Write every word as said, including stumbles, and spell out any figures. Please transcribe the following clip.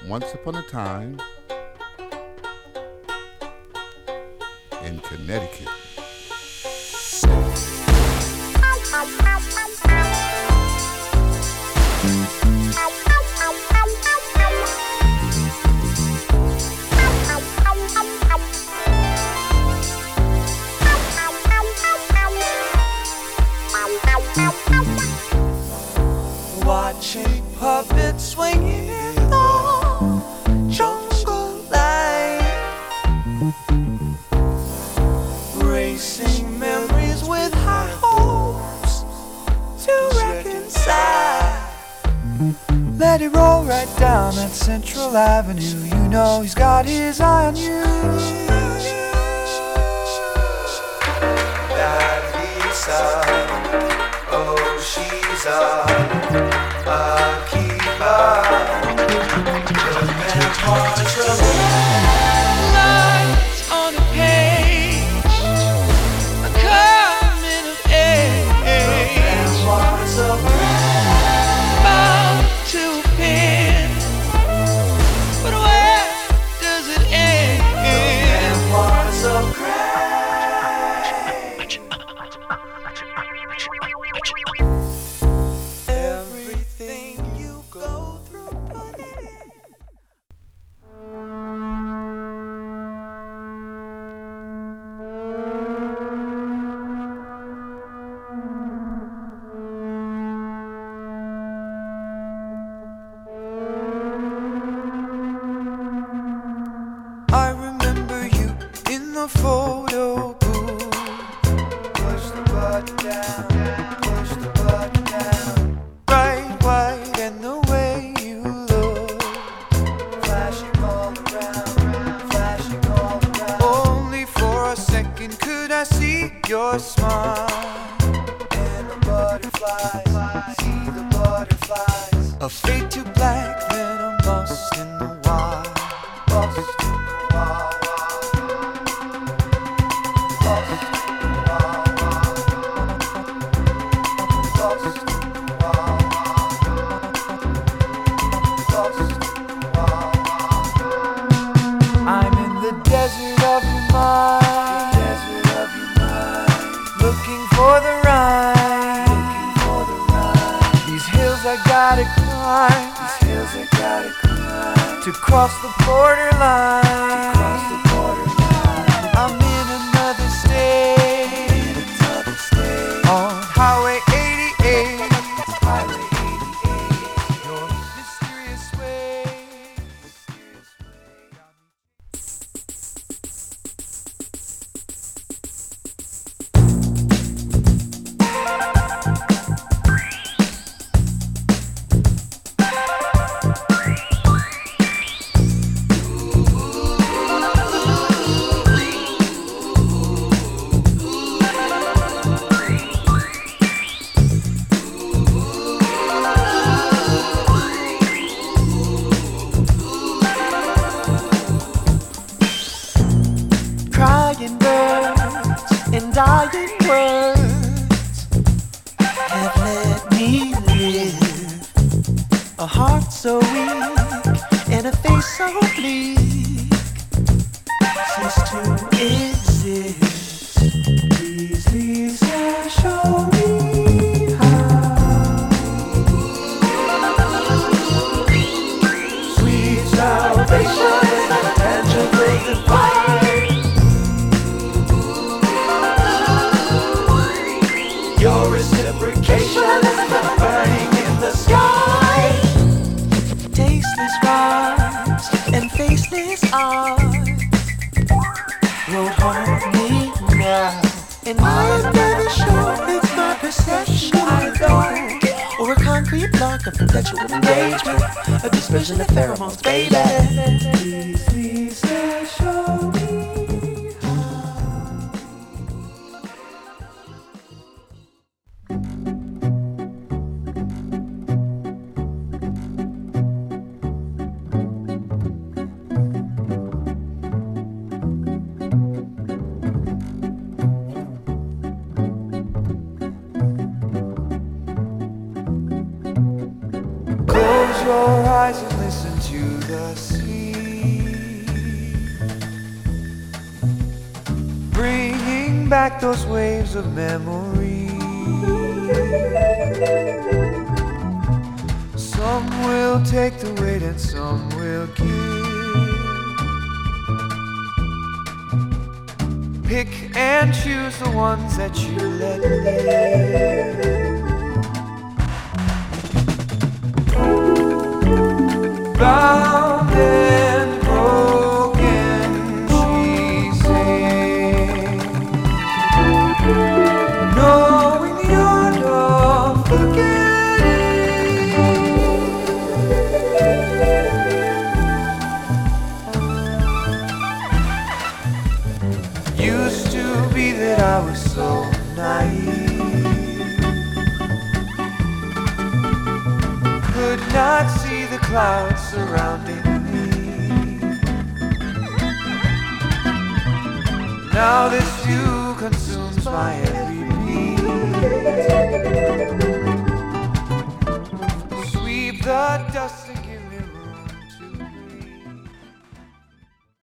Once upon a time in Connecticut. Watching puppets swinging in the jungle light, racing memories with high hopes to reconcile. Let it roll right down that Central Avenue. You know he's got his eye on you. That Lisa, oh she's a a keeper. The memoirs of lines on a page, a coming of age. The memoirs of bound to a pen, but where does it end? The memoirs of Grey. I remember you in the photo booth. Push the button down, push the button down. Bright white and the way you look, flashing all around, flashing all around. Only for a second could I see your smile. And the butterflies, see the butterflies. A fade to black, then I'm lost in the wild. Lost in the wild. Lost in the wild. Lost in the wild. Lost in the wild. I'm in the desert of your mind. Desert of your mind. Looking for the rhyme. Looking for the rhyme. These hills I gotta climb. These hills I gotta climb. To cross the borderline. To cross the borderline. I'm in another state. In another state. On Highway eighty-eight. Highway eighty-eight. Your mysterious way. Mysterious crying birds and dying words have let me live. A heart so weak and a face so bleak cease to exist. Please, Lisa, show me how. Sweet salvation is a tangible divine. Your reciprocation is burning in the sky. Tasteless rhymes and faceless art won't harm me now. And I am never sure it's my perception I don't, or a concrete block of perpetual engagement, a dispersion of pheromones, baby. Please, please, show me. Close your eyes and listen to the sea, bringing back those waves of memory. Some will take the weight and some will give. Pick and choose the ones that you let live. Bound and broken, she sings, knowing the art of forgetting. Used to be that I was so naive, could not see the clouds surrounding me. Now this view consumes my every beat. Sweep the dust.